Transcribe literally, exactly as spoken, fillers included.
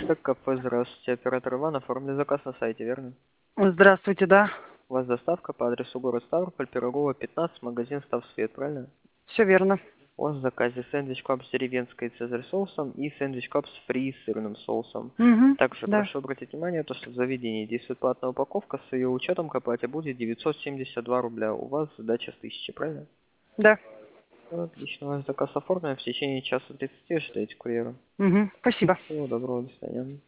Почта, кафе, здравствуйте. Оператор Иван, оформили заказ на сайте, верно? Здравствуйте, да. У вас доставка по адресу город Ставрополь, Пирогова, пятнадцать, магазин Став Свет, правильно? Все верно. У вас в заказе сэндвич кап с деревенской цезарь соусом и сэндвич кап с фри с сырным соусом. Угу, Также да. прошу обратить внимание, то, что в заведении действует платная упаковка, с ее учетом к оплате будет девятьсот семьдесят два рубля. У вас сдача с тысячи, правильно? Да. Отлично, у вас заказ оформлен, в течение часа тридцати ожидайте курьера. Угу, спасибо. Всего доброго, до свидания.